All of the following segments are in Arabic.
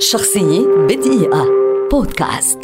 شخصية بدقيقة بودكاست.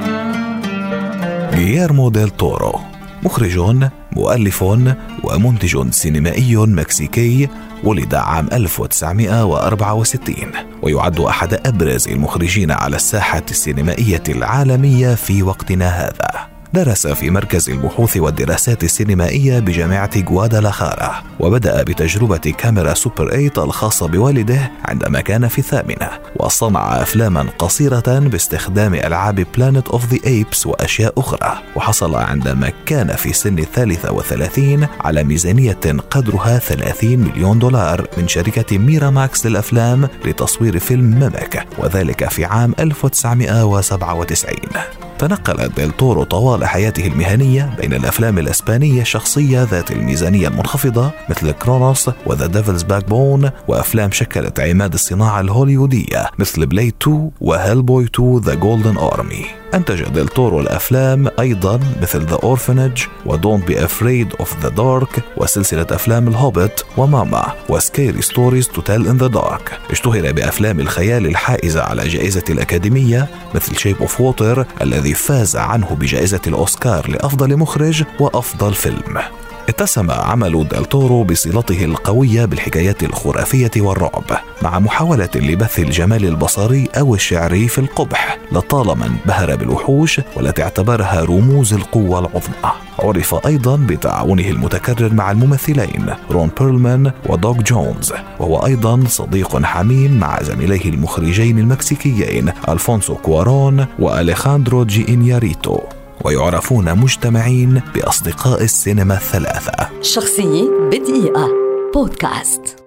غيليرمو ديل تورو مخرج، مؤلف ومنتج سينمائي مكسيكي، ولد عام 1964 ويعد أحد أبرز المخرجين على الساحة السينمائية العالمية في وقتنا هذا. درس في مركز البحوث والدراسات السينمائية بجامعة غوادالاخارا، وبدأ بتجربة كاميرا سوبر 8 الخاصة بوالده عندما كان في الثامنة، وصنع أفلاما قصيرة باستخدام ألعاب بلانت أوف ذا أيبس وأشياء أخرى. وحصل عندما كان في سن 33 على ميزانية قدرها $30 مليون من شركة ميراماكس للأفلام لتصوير فيلم ميميك، وذلك في عام 1997. تنقل ديل تورو طوال حياته المهنية بين الأفلام الإسبانية الشخصية ذات الميزانية المنخفضة مثل كرونوس وذا ديفلز باك بون، وأفلام شكلت عماد الصناعة الهوليودية مثل بليد 2 وهيلبوي 2 ذا جولدن أرمي. أنتج ديل تورو الأفلام أيضا مثل The Orphanage و Don't Be Afraid of the Dark وسلسلة أفلام الهوبيت وماما وسكيري ستوريز to Tell in the Dark. اشتهر بأفلام الخيال الحائزة على جائزة الأكاديمية مثل Shape of Water الذي فاز عنه بجائزة الأوسكار لأفضل مخرج وأفضل فيلم. اتسم عمل ديل تورو بصلته القوية بالحكايات الخرافية والرعب، مع محاولة لبث الجمال البصري أو الشعري في القبح، لطالما انبهر بالوحوش والتي اعتبرها رموز القوة العظمى. عرف أيضا بتعاونه المتكرر مع الممثلين رون بيرلمان ودوغ جونز، وهو أيضا صديق حميم مع زميليه المخرجين المكسيكيين ألفونسو كوارون وأليخاندرو جي إنياريتو، ويعرفون مجتمعين بأصدقاء السينما الثلاثة. شخصية بدقيقة بودكاست.